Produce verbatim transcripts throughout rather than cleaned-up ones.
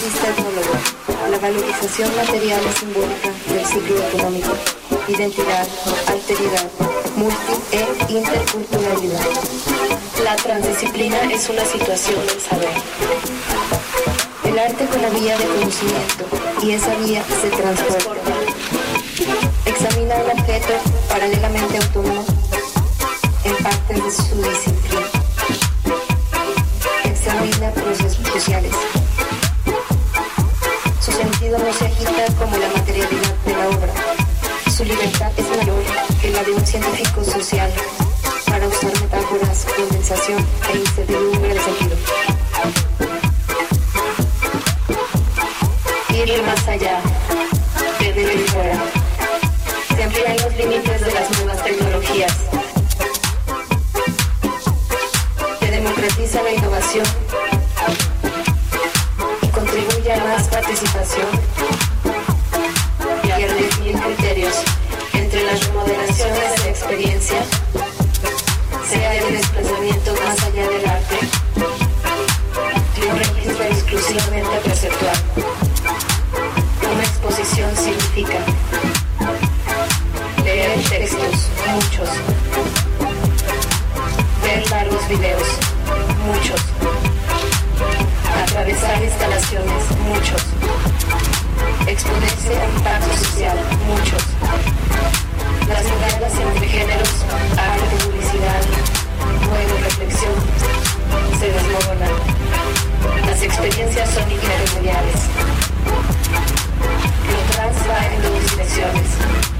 marxista etnólogo, la valorización material y simbólica del ciclo económico, identidad, alteridad, multi e interculturalidad. La transdisciplina es una situación del saber. El arte con la vía de conocimiento, y esa vía se transporta. Examina un objeto paralelamente autónomo en partes de su disciplina. Examina procesos sociales. Su sentido no se agita como la materialidad de la obra. Su libertad es mayor que la de un científico social, para usar metáforas, condensación e incertidumbre de sentido. Ir más allá, de dentro y fuera. Se amplían los límites de las nuevas tecnologías. Se democratiza la innovación y contribuye a más participación y a redefinir criterios entre las remodelaciones de la experiencia, sea el desplazamiento más allá del arte, de un registro exclusivamente perceptual. Una exposición significa leer textos, muchos, ver largos videos, muchos, atravesar instalaciones, muchos, exponerse a impacto social, muchos. Las miradas entre géneros, arte, publicidad, juego, reflexión, se desmoronan. Las experiencias son irremediables. Lo trans va en dos direcciones.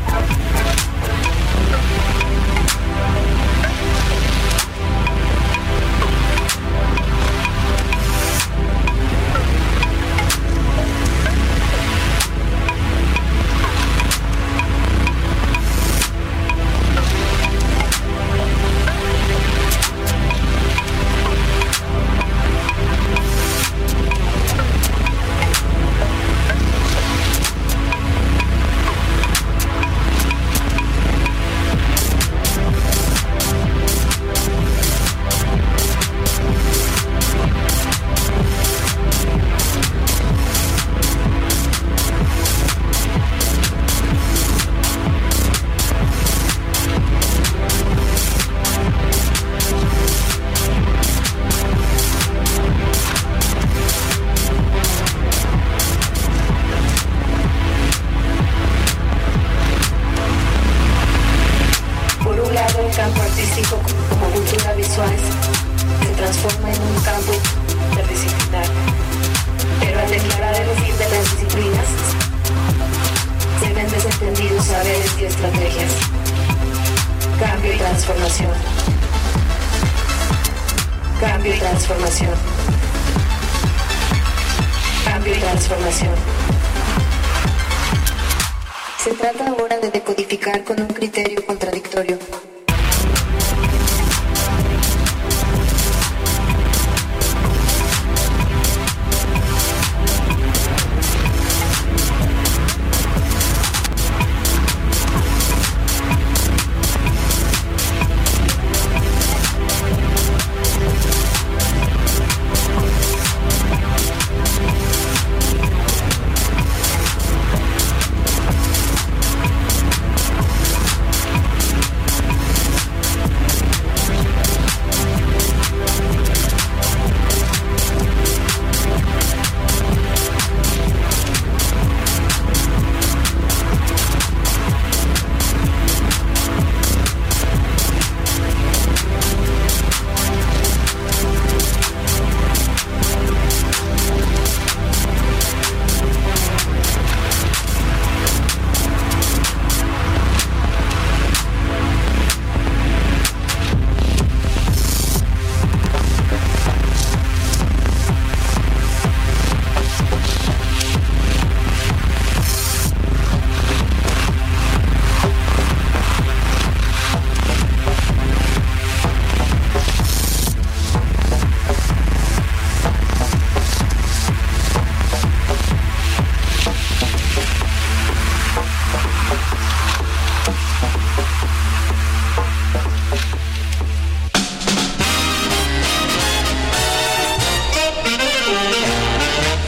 Con un criterio contradictorio.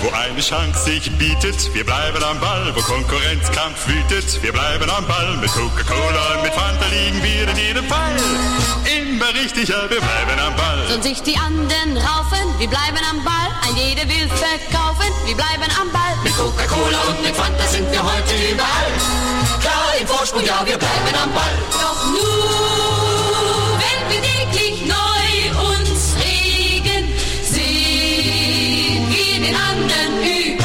Wo eine Chance sich bietet, wir bleiben am Ball. Wo Konkurrenzkampf wütet, wir bleiben am Ball. Mit Coca-Cola und mit Fanta liegen wir in jedem Fall. Immer richtig, ja, wir bleiben am Ball. Sollen sich die anderen raufen, wir bleiben am Ball. Ein jeder will verkaufen, wir bleiben am Ball. Mit Coca-Cola und mit Fanta sind wir heute überall. Klar im Vorsprung, ja, wir bleiben am Ball. Doch nur, wenn wir täglich neu uns regen, sind wir den anderen überlegen.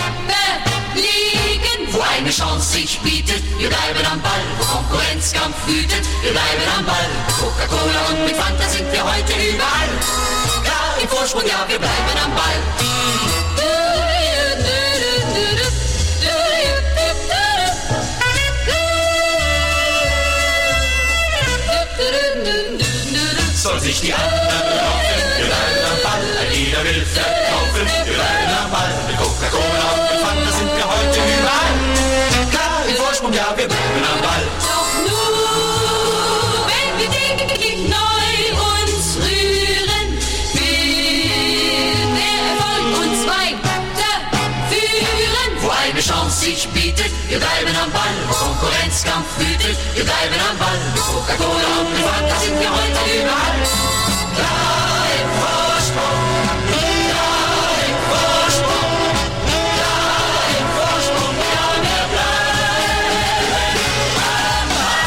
Wo eine Chance sich bietet, wir bleiben am Ball. Wo Konkurrenzkampf wütet, wir bleiben am Ball. Mit Coca-Cola und mit Fanta sind wir heute überall. Klar im Vorsprung, ja, wir bleiben am Ball. Soll sich die anderen raufen, wir bleiben am Ball. Ein jeder will verkaufen, wir bleiben am Ball. Mit Coca-Cola und mit Fanta sind wir heute überall. Klar im Vorsprung, ja, wir bleiben am Ball. Doch nur, wenn wir täglich neu uns rühren, wird der Erfolg uns weiterführen. Wo eine Chance sich bietet, wir bleiben am Ball. Wo Konkurrenzkampf wütet, wir bleiben am Ball. Mit Coca-Cola und mit Fanta sind wir heute überall. Klar im Vorsprung, klar im Vorsprung, klar im Vorsprung, ja, wir bleiben am Ball.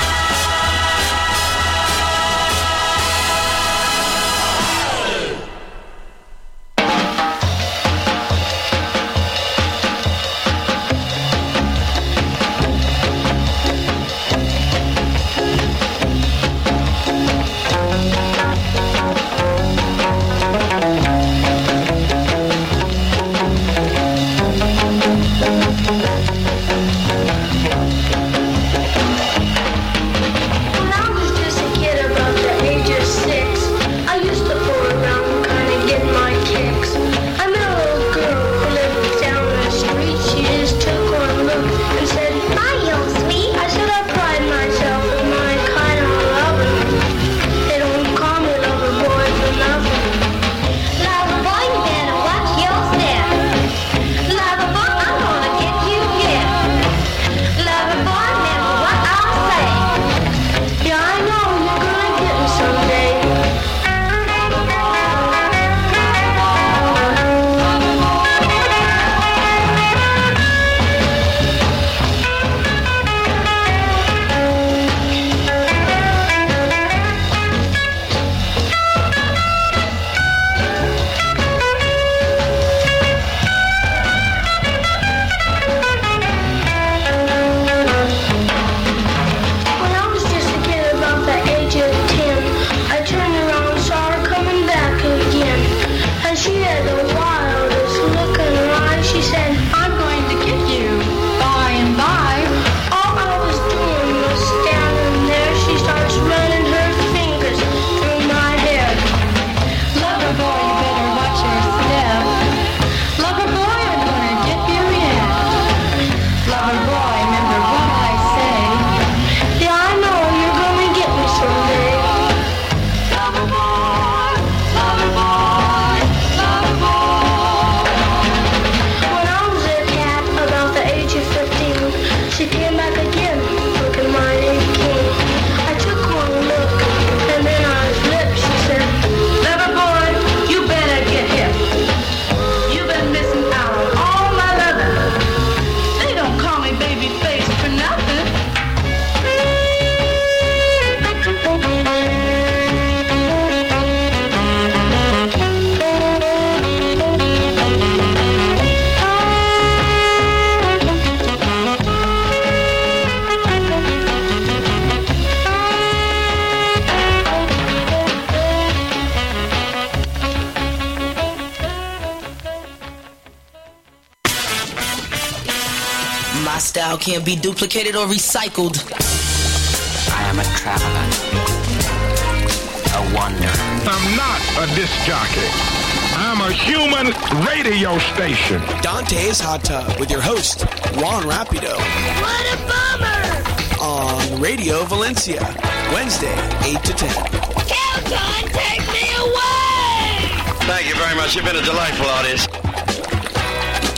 My style can't be duplicated or recycled. I am a traveler, a wanderer. I'm not a disc jockey. I'm a human radio station. Dante's Hot Tub with your host, Juan Rapido. What a bummer! On Radio Valencia, Wednesday, eight to ten. Calgon, take me away! Thank you very much. You've been a delightful audience.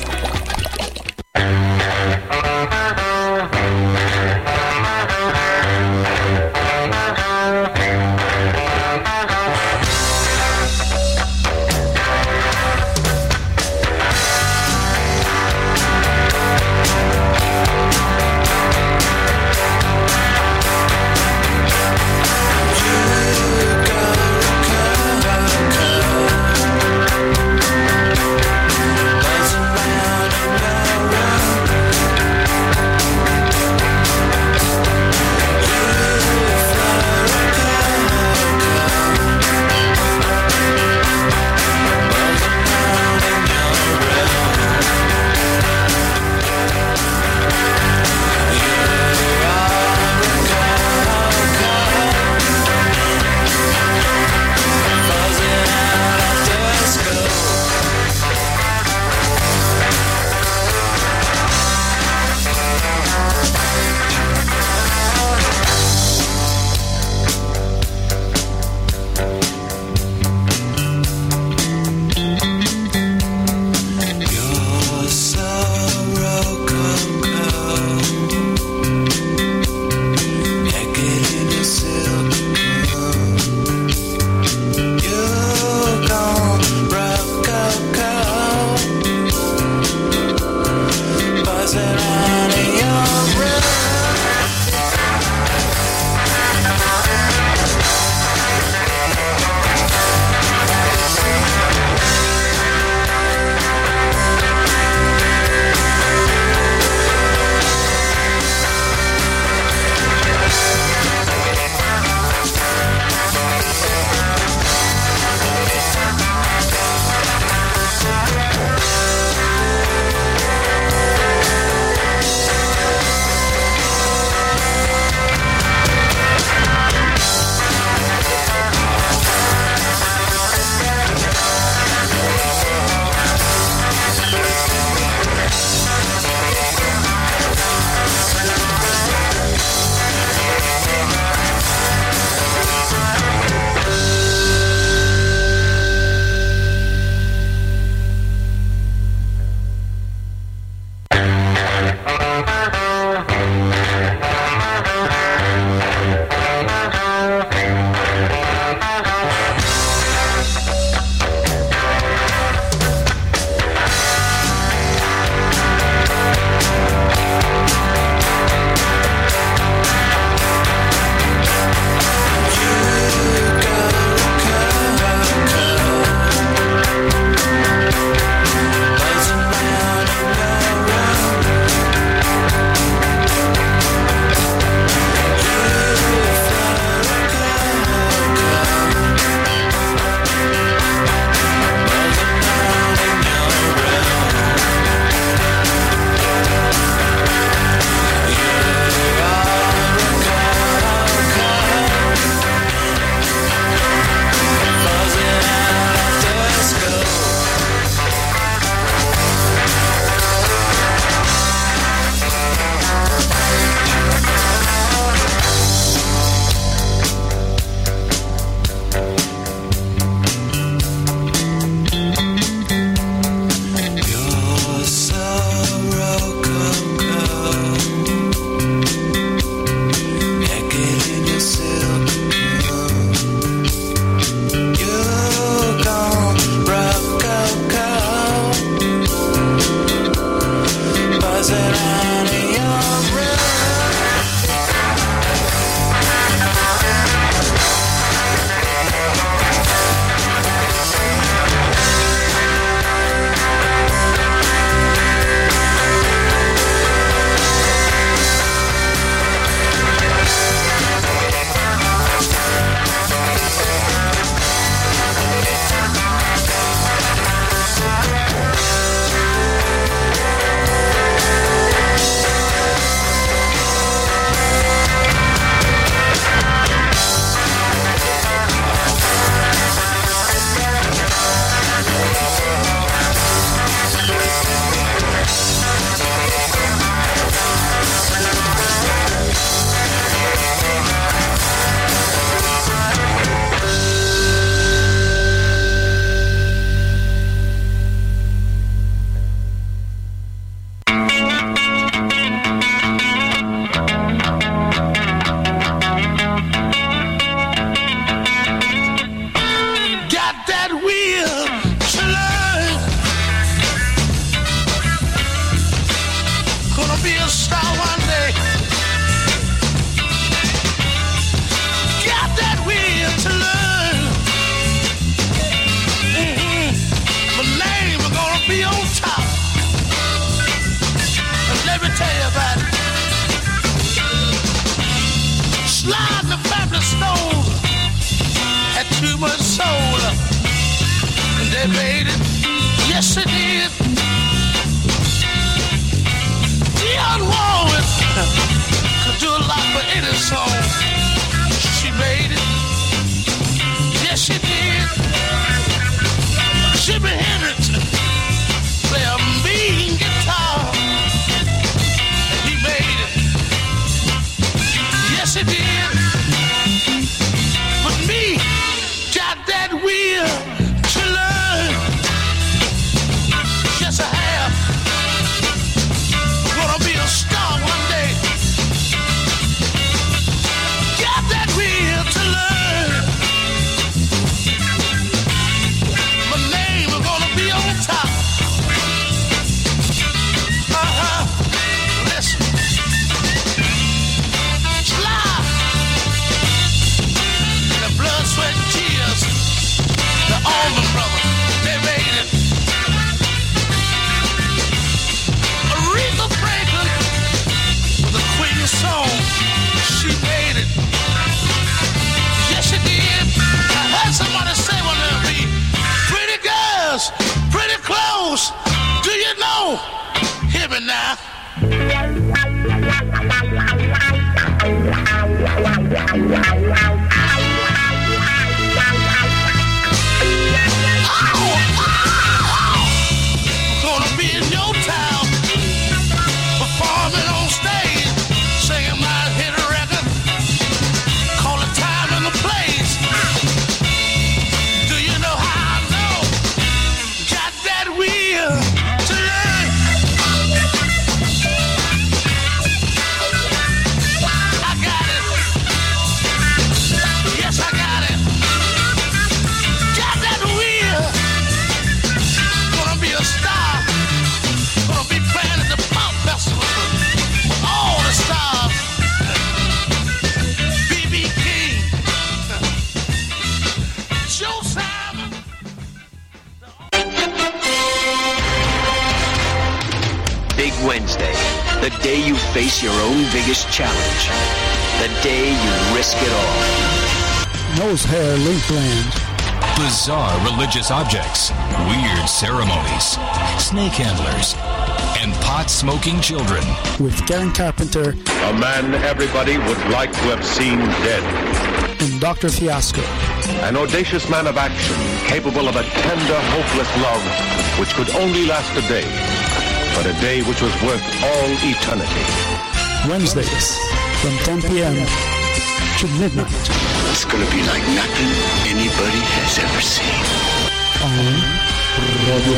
Wednesday, the day you face your own biggest challenge, the day you risk it all. Nose hair link brand. Bizarre religious objects, weird ceremonies, snake handlers, and pot-smoking children. With Karen Carpenter. A man everybody would like to have seen dead. And Doctor Fiasco. An audacious man of action, capable of a tender, hopeless love, which could only last a day. But a day which was worth all eternity. Wednesdays from ten p.m. to midnight. It's gonna be like nothing anybody has ever seen. On Radio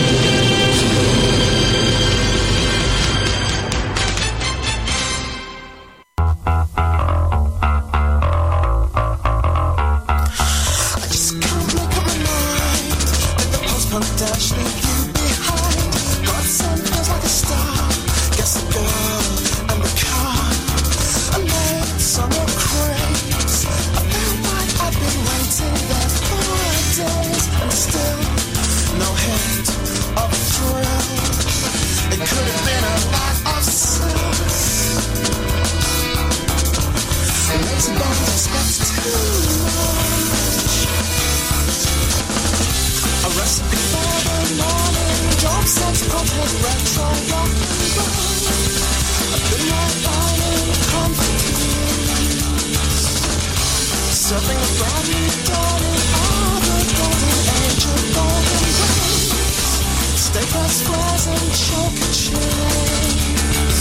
I just can't make up my mind with the post-punk dash leave you behind. Hot sun feels like a star. Guess the girl and the car. I made summer craze. I feel like I've been waiting there for days, and still no hint of thrill. It could have been a lot of sense. Lazy bones expect too much. A recipe for the morning. Dope sex, pop hit, retro, rock and roll. A bit more violent confidence. Serving a brand new dawn in all the golden age of golden rays. Steakhouse fries and chocolate chains.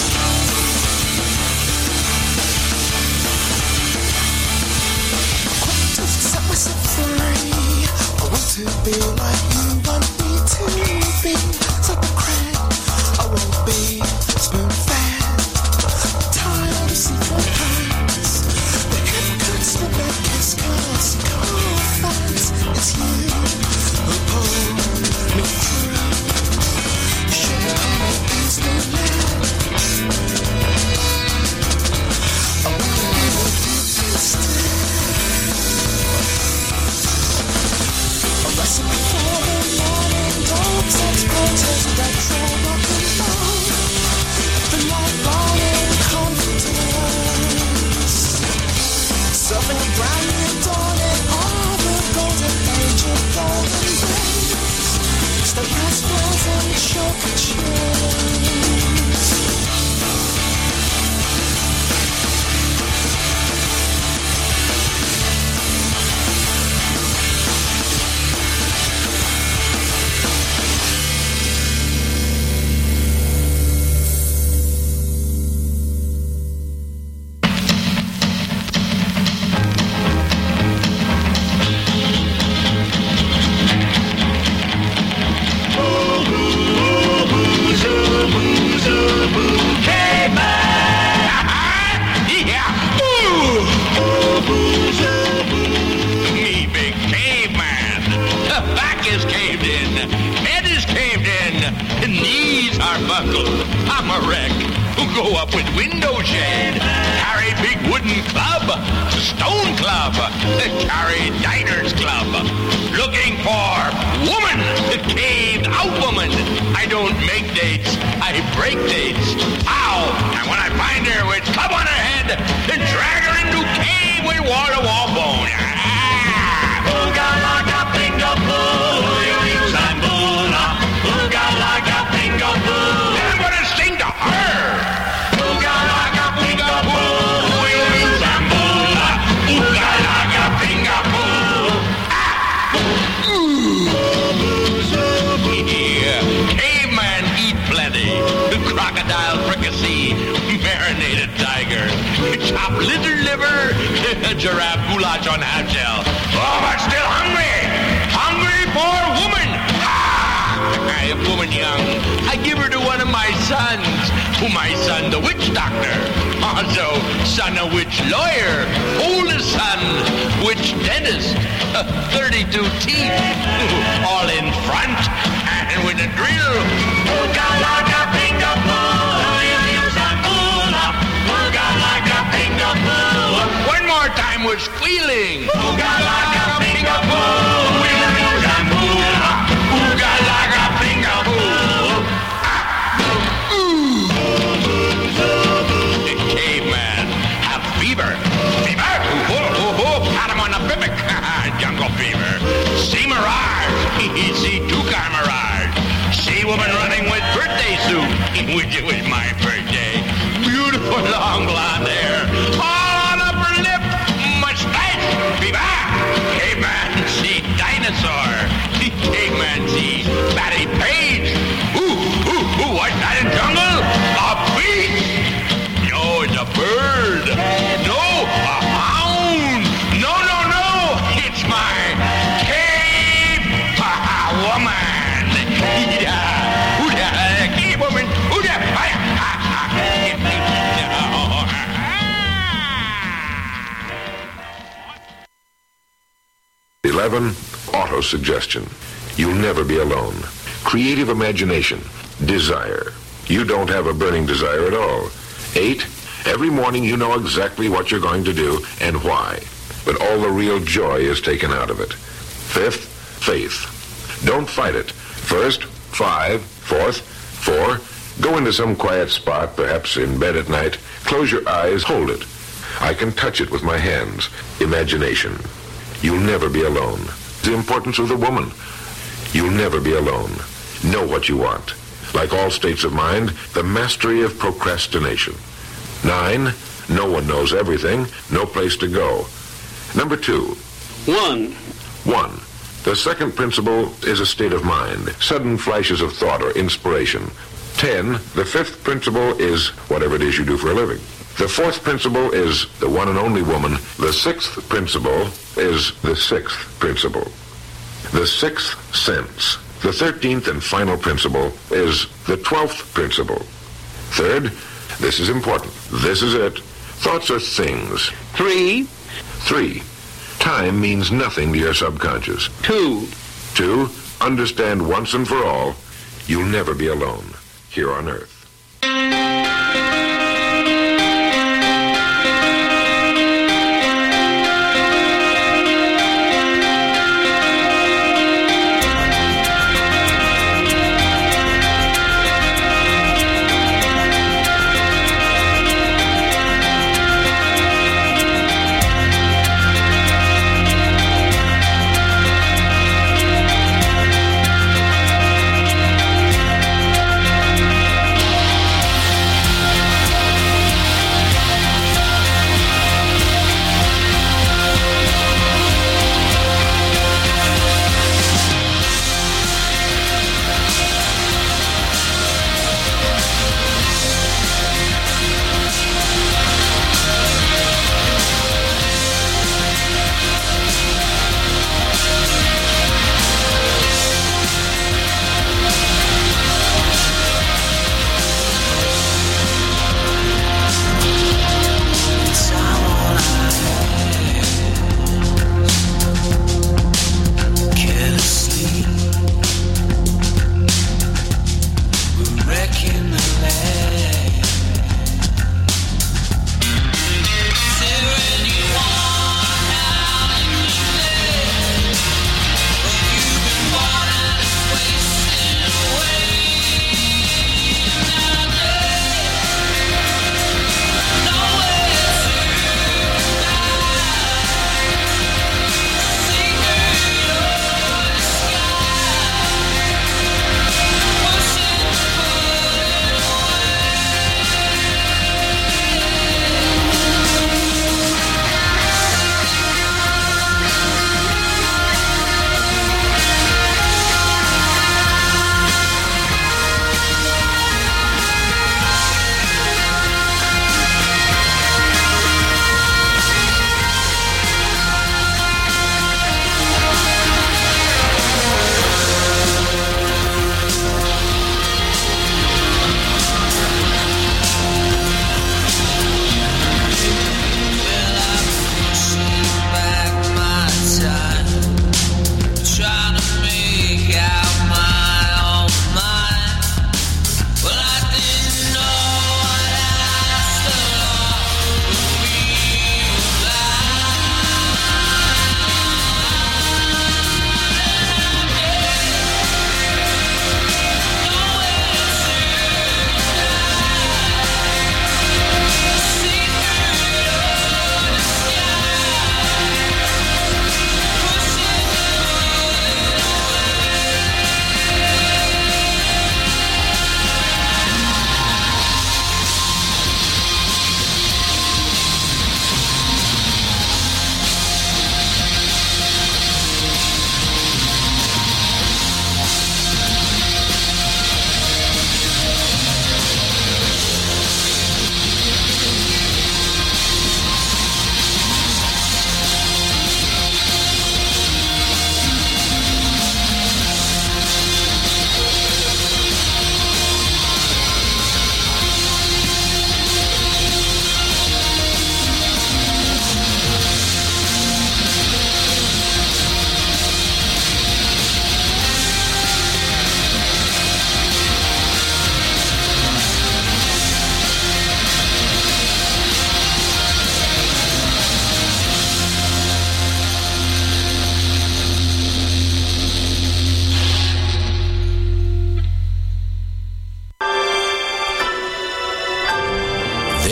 Quick to set myself free. I want to be like you want me to be. Top the crack, I won't be spoon-fed. Tired of secret hands. The hypocrites with their kiss cards, confidence. It's you who pulled me through. You shouldn't come and ease me now. I wanna be with you instead. A recipe for the morning. Dope sex, protest, retro, rock and roll. The night lion confidence. Serving a brand new dawn in all the golden age of golden rays. Steakhouse fries and chocolate chains. I'm a wreck. Go up with window shade. Carry big wooden club. Stone club. Carry diners club. Looking for woman. Caved out woman. I don't make dates. I break dates. Ow! And when I find her with club on her head, then drag her into cave with wall-to-wall bone. Ah! Ooga laga bingo boo. You use I'm boona. Ooga laga bingo boo. I'm gonna sing to her. Ooga laga bingo boo. You use I'm boona. giraffe goulash on half shell. Oh, but still hungry. Hungry for woman. Ah, a woman young. I give her to one of my sons. To my son, the witch doctor. Also, son, a witch lawyer. Oldest son, witch dentist. Uh, thirty-two teeth. All in front and with a drill. One more time with squealing. Caveman, have fever. Fever? Oh, oh, oh, pat him on the bibic. Jungle fever. See mirage. See two-car mirage. See woman running with birthday suit. Which it was my birthday. Beautiful long blonde hair. All on upper lip. Mustache. Fever. Caveman, see dinosaur. Caveman, see Patty Page. Ooh, ooh, ooh, what's that in jungle? A beast. No, it's a bird. No, a hound. No, no, no. It's my cave woman. Who the cave woman? Who the? Eleven, auto-suggestion. You'll never be alone. Creative imagination. Desire. You don't have a burning desire at all. Eight, every morning you know exactly what you're going to do and why, but all the real joy is taken out of it. Fifth, faith. Don't fight it. First, five, fourth, four, go into some quiet spot, perhaps in bed at night, close your eyes, hold it. I can touch it with my hands. Imagination. You'll never be alone. The importance of the woman. You'll never be alone. Know what you want. Like all states of mind, the mastery of procrastination. Nine, no one knows everything, no place to go. Number two. One. One. The second principle is a state of mind, sudden flashes of thought or inspiration. Ten, the fifth principle is whatever it is you do for a living. The fourth principle is the one and only woman. The sixth principle is the sixth principle. The sixth sense. The thirteenth and final principle is the twelfth principle. Third, this is important. This is it. Thoughts are things. Three. Three. Time means nothing to your subconscious. Two. Two, understand once and for all, you'll never be alone here on Earth.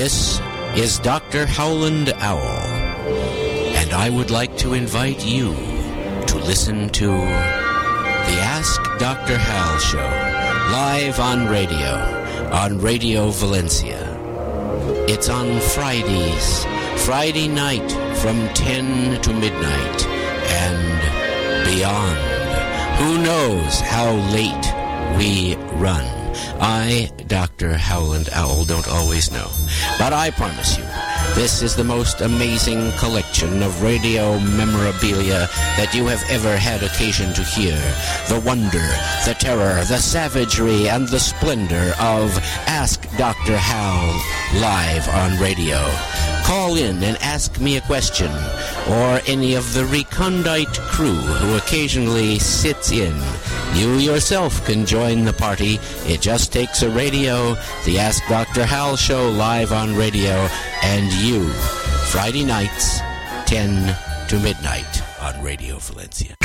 This is Doctor Howland Owl, and I would like to invite you to listen to the Ask Doctor Hal show, live on radio, on Radio Valencia. It's on Fridays, Friday night from ten to midnight and beyond. Who knows how late we run? I, Doctor Howland Owl, don't always know. But I promise you, this is the most amazing collection of radio memorabilia that you have ever had occasion to hear. The wonder, the terror, the savagery, and the splendor of Ask Doctor Hal live on radio. Call in and ask me a question, or any of the recondite crew who occasionally sits in. You yourself can join the party. It just takes a radio, the Ask Doctor Hal show live on radio, and you. Friday nights, ten to midnight on Radio Valencia.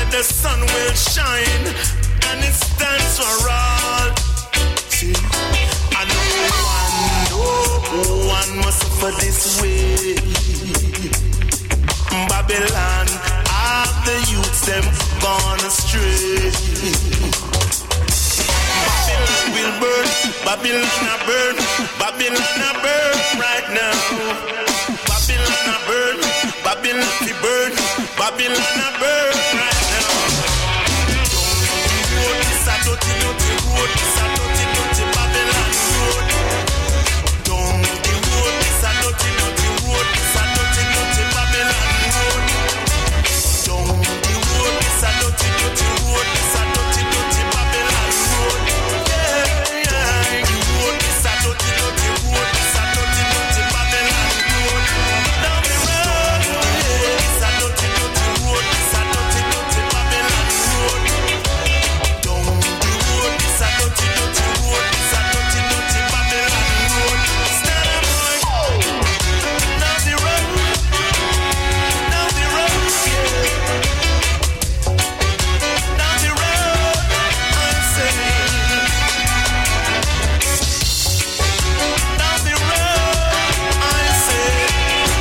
the sun will shine, and it stands for all. See, I know one, no one must suffer this way. Babylon, all the youths them gone astray. Babylon will burn, Babylon a burn, Babylon a burn right now. Babylon a burn, Babylon a burn, Babylon a burn right now. Road is a dirty, dirty road, is a dirty, dirty Babylon road. Down the road is a dirty, dirty road, is a dirty, dirty Babylon road. Down the road is a dirty, dirty road, is a dirty, dirty Babylon road. Yeah, yeah, the road is a dirty, dirty road, is a dirty, dirty Babylon road. Down the road, yeah, is a dirty, dirty road, is a dirty, dirty Babylon road. Down the road is a dirty, dirty road, is a dirty, dirty Babylon road. Stand up, boy. Down the road, down the road, yeah. Down the road, I'm saying. Down the road, I'm saying.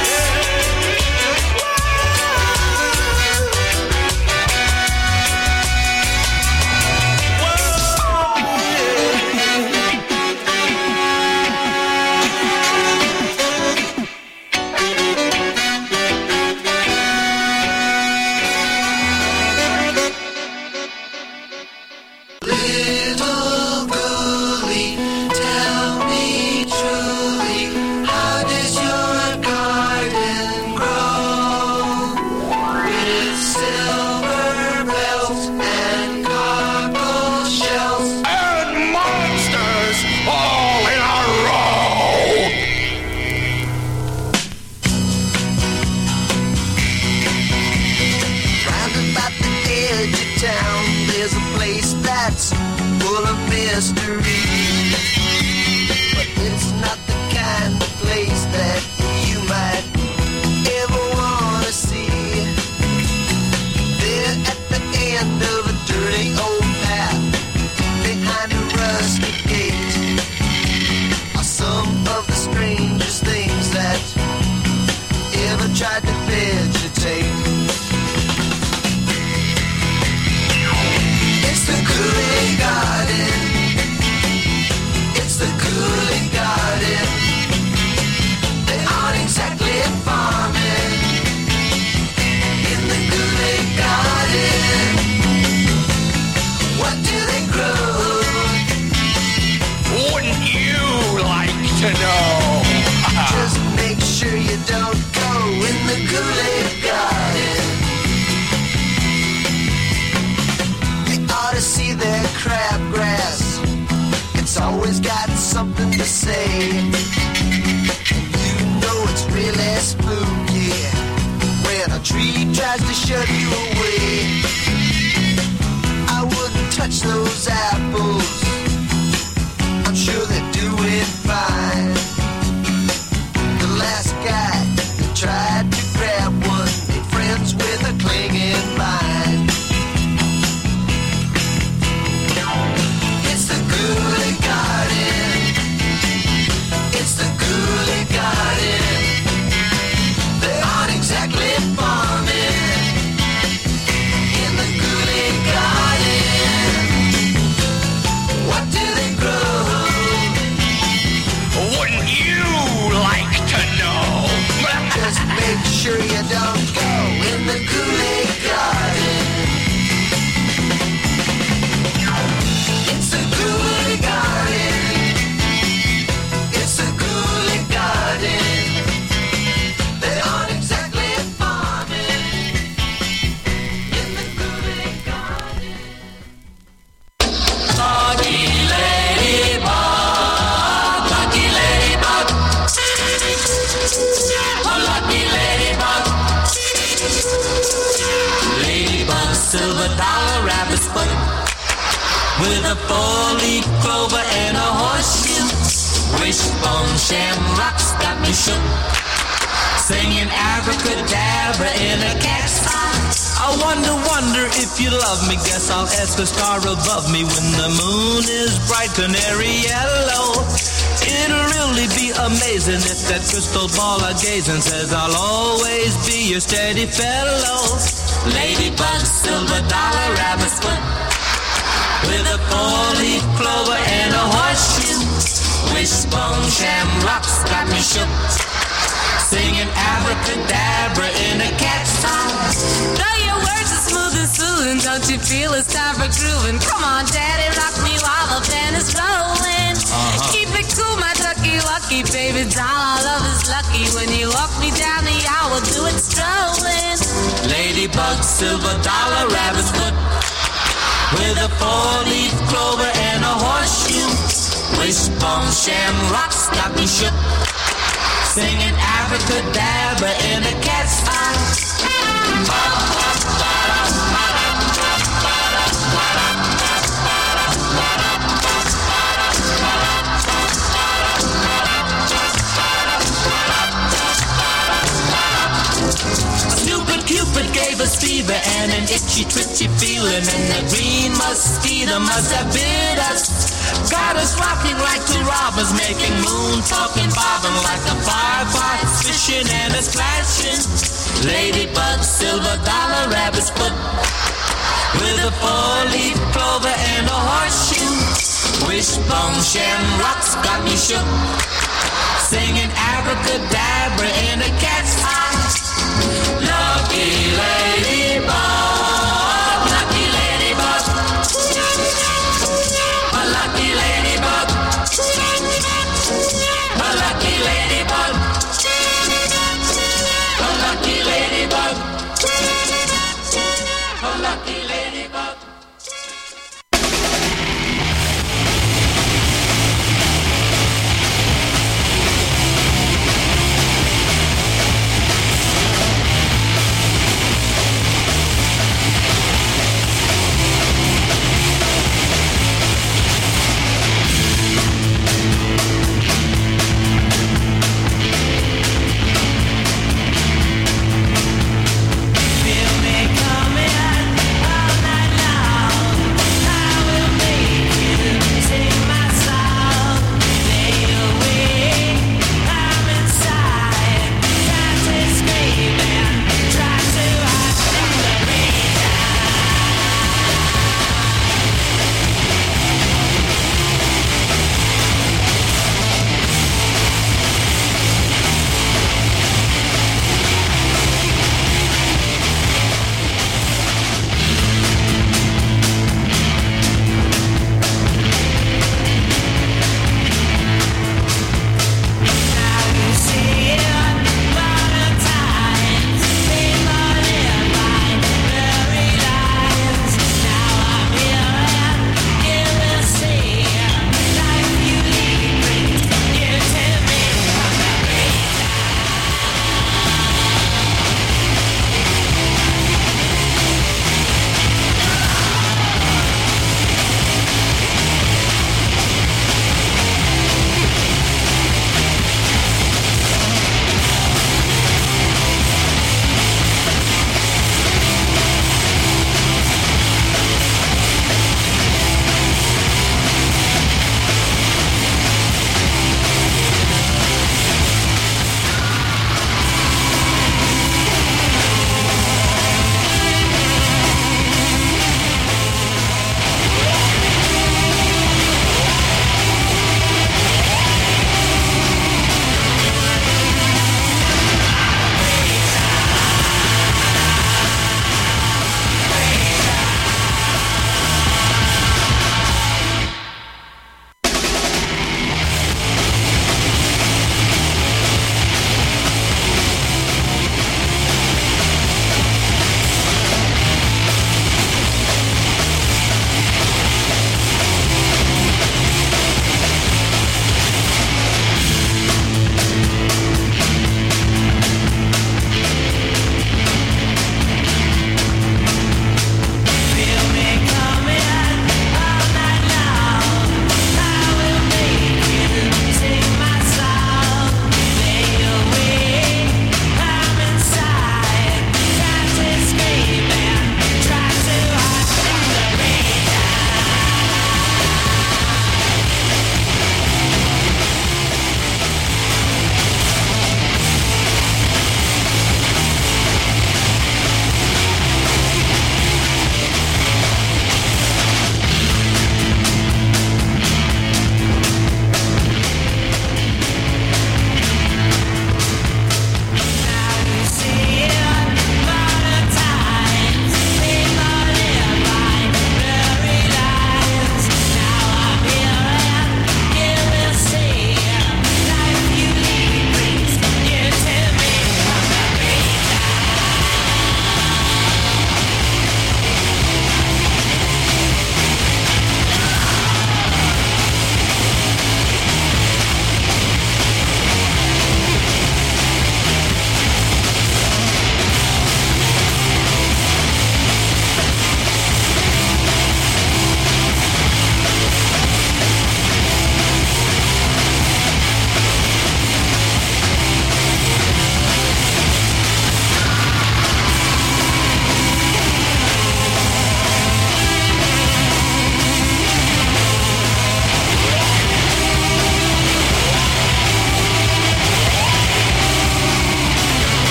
Little girlie, tell me truly, how does your garden grow? With silver bells and cockle shells And monsters all in a row. Round about the edge of town, there's a place that's full of mystery. But it's not the kind of place that you might ever want to see. There at the end of a dirty old path, behind a rusty gate, are some of the strangest things that ever tried to vegetate. It's the Kool-Aid Garden. It's the Kool-Aid Garden. They aren't exactly farming in the Kool-Aid Garden. What do they grow? Wouldn't you like to know? Just make sure you don't go in the Kool-Aid Garden. You ought to see their crabgrass. It's always got something to say. And you know it's really spooky when a tree tries to shut you away. I wouldn't touch those apples. I'm sure they're doing fine. The last guy that tried to grab one made friends with a clinging vine. It's the Kool-Aid Garden. It's the Kool-Aid Garden. They aren't exactly farming in the Kool-Aid Garden. What do they grow? Wouldn't you like to know? Just make sure you don't go in the Kool-Aid Garden. It's the Kool-Aid Garden. It's the Kool-Aid Garden. They aren't exactly farming in the Kool-Aid Garden. Lucky ladybug, lucky ladybug, oh lucky ladybug, ladybug, silver dollar, rabbit's foot, with a four-leaf clover and a horseshoe. Wishbone shamrocks got me shook, singing abracadabra in a cat's eye. I wonder, wonder if you love me. Guess I'll ask a star above me when the moon is bright canary yellow. It'll really be amazing if that crystal ball I gaze and says I'll always be your steady fellow. Ladybug, silver dollar, rabbit's foot, with a four-leaf clover and a horseshoe. Wishbone shamrocks got me shook, singing abracadabra in a cat song. Though your words are smooth and soothing, don't you feel it's time for grooving? Come on, daddy, rock me while the band is rolling. Uh-huh. Keep it cool, my ducky lucky baby doll. Our love is lucky when you walk me down the aisle. We'll do it strolling. Ladybug, silver dollar, rabbit's foot, with a four-leaf clover and a horseshoe. Wishbone shamrocks got me shook, singing abracadabra in a cat's eye. Stupid Cupid gave us fever and an itchy twitchy feeling, and the green mosquito must have bit us. Got us rocking like two robbers, making moon talking, bobbing like a firefly, fishing and a splashing. Ladybug, silver dollar, rabbit's foot, with a four-leaf clover and a horseshoe. Wishbone shamrocks got me shook, singing abracadabra in a cat's eye. Lucky ladybug, lucky ladybug, a lucky ladybug, a lucky ladybug, a lucky ladybug, a lucky ladybug.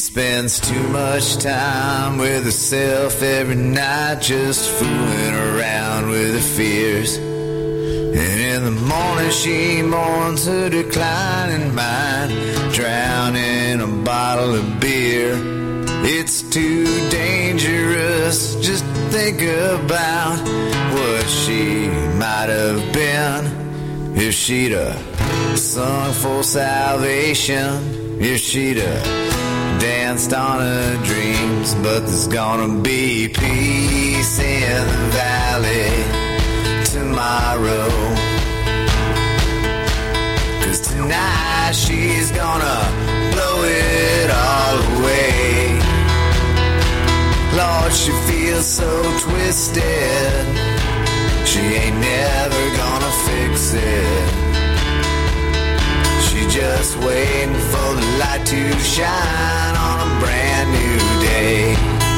spends too much time with herself every night, just fooling around with her fears. And in the morning she mourns her declining mind, drowning a bottle of beer. It's too dangerous just to think about what she might have been if she'd have sung for salvation, if she'd have danced on her dreams. But there's gonna be peace in the valley tomorrow, 'cause tonight she's gonna blow it all away. Lord, she feels so twisted, she ain't never gonna fix it. She just waiting for the light to shine on a brand new day.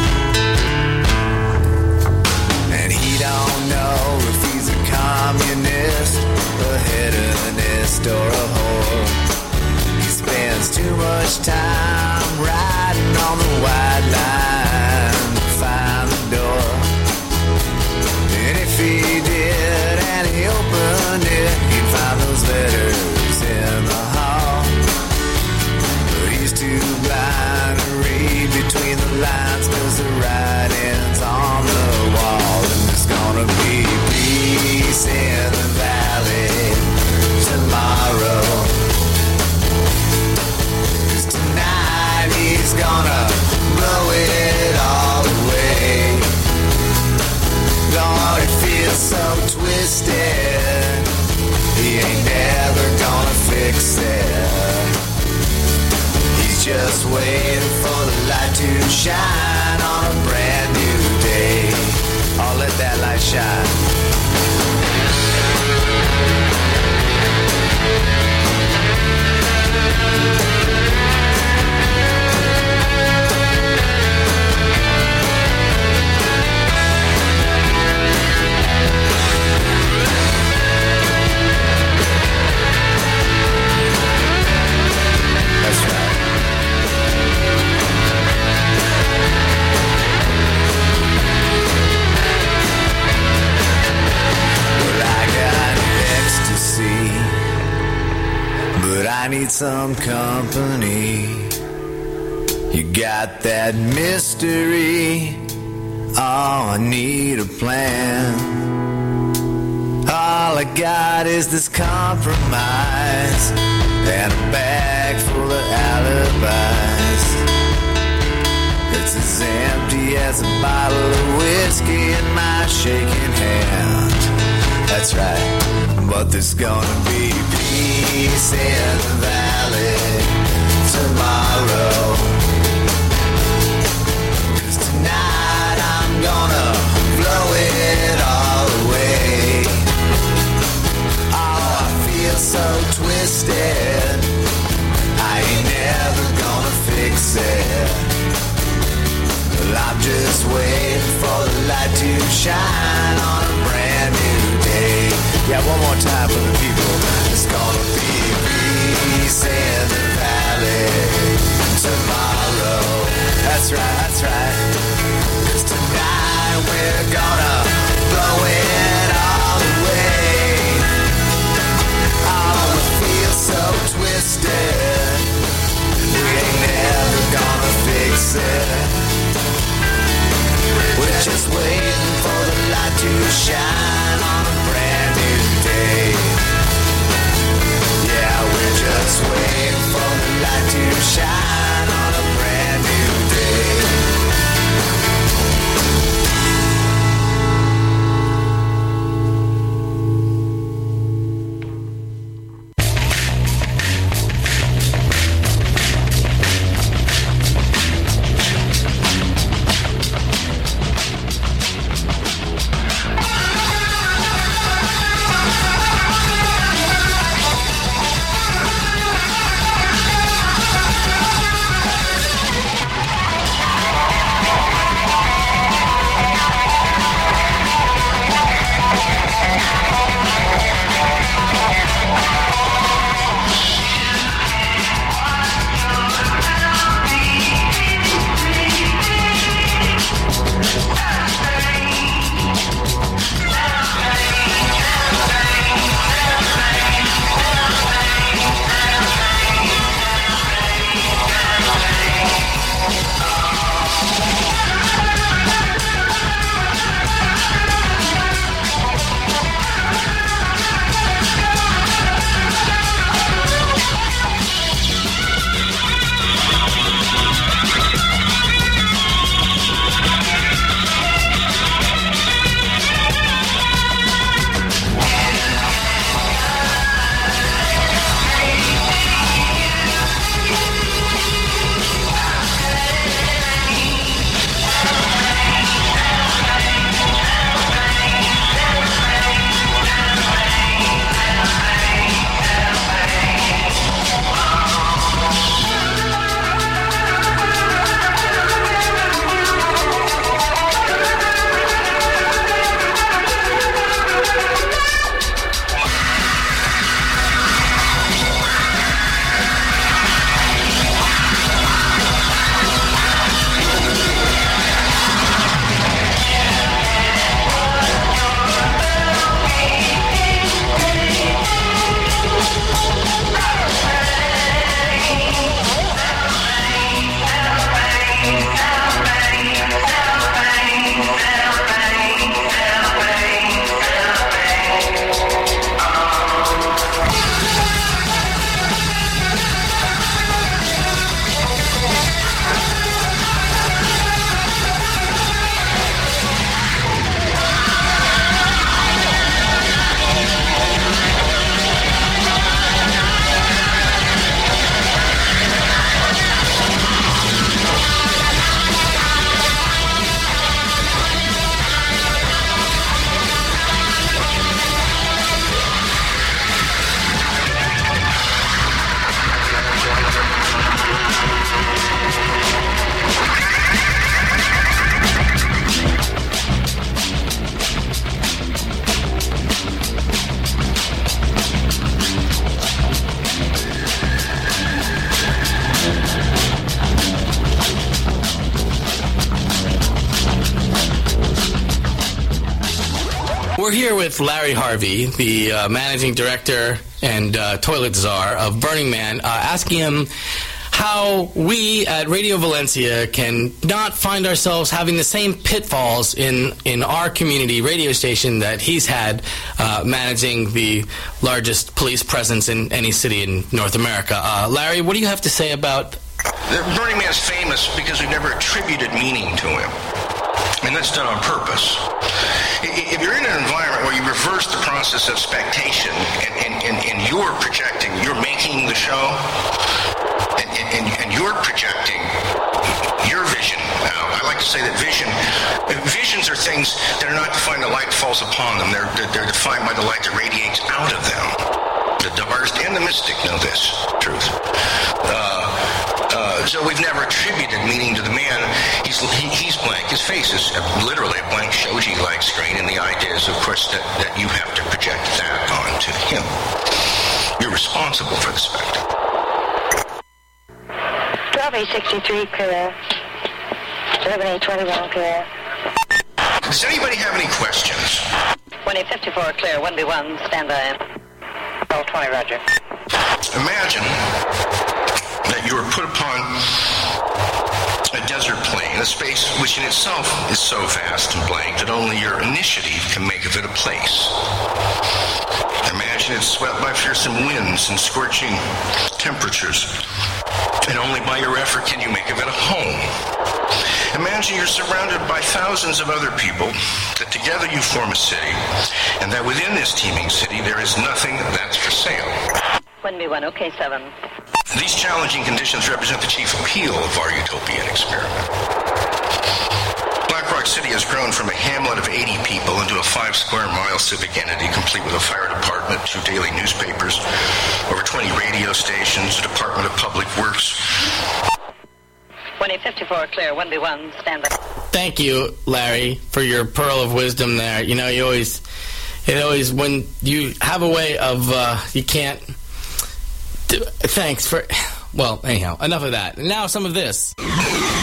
And he don't know if he's a communist, a hedonist, or a whore. He spends too much time riding on the white line to find the door. And if he did and he opened it, he'd find those letters in the hall. But he's too blind to read between the lines, 'cause the writing's on the wall. And there's gonna be peace in the valley tomorrow, 'cause tonight he's gonna blow it all away. Lord, it feels so twisted, he ain't never gonna fix it. He's just waiting for the light to shine on a brand new day. Oh, let that light shine. That's right. Well, I got ecstasy, but I need some company. You got that mystery, oh, I need a plan. All I got is this compromise and a bag full of alibis. It's as empty as a bottle of whiskey in my shaking hand. That's right, but there's gonna be peace in the valley tomorrow, 'cause tonight I'm gonna blow it all away. Oh, I feel so twisted, I ain't never gonna fix it. Well, I'm just waiting for the light to shine on a brand new day. Yeah, one more time for the people. It's gonna be peace in the valley tomorrow. That's right, that's right. 'Cause tonight we're gonna blow it all away. Oh, it feels so twisted, we ain't never gonna fix it. We're just waiting for the light to shine on a brand new day. Yeah, we're just waiting for the light to shine on a brand new day. We're here with Larry Harvey, the uh, managing director and uh, toilet czar of Burning Man, uh, asking him how we at Radio Valencia can not find ourselves having the same pitfalls in, in our community radio station that he's had uh, managing the largest police presence in any city in North America. Uh, Larry, what do you have to say about... The Burning Man's famous because we never attributed meaning to him. And that's done on purpose. If you're in an environment where you reverse the process of spectation and, and, and, and you're projecting, you're making the show, and, and, and you're projecting your vision. Now, I like to say that vision, visions are things that are not defined by the light that falls upon them. They're, they're, they're defined by the light that radiates out of them. The artist and the mystic know this truth. Uh, Uh, so we've never attributed meaning to the man. He's he, he's blank. His face is literally a blank shoji-like screen, and the idea is, of course, that, that you have to project that onto him. You're responsible for the spectacle. twelve A sixty-three, clear. eleven A twenty-one, clear. Does anybody have any questions? one A fifty-four, clear. one B one, stand by. twelve twenty, roger. Imagine that you are put upon a desert plain, a space which in itself is so vast and blank that only your initiative can make of it a place. Imagine it's swept by fearsome winds and scorching temperatures, and only by your effort can you make of it a home. Imagine you're surrounded by thousands of other people, that together you form a city, and that within this teeming city there is nothing that's for sale. one B one, okay, seven. These challenging conditions represent the chief appeal of our utopian experiment. Black Rock City has grown from a hamlet of eighty people into a five square mile civic entity, complete with a fire department, two daily newspapers, over twenty radio stations, a Department of Public Works. one A fifty-four, clear. one B one, stand by. Thank you, Larry, for your pearl of wisdom there. You know, you always, it always, when you have a way of, uh, you can't, do, thanks for, well, anyhow, enough of that. Now some of this.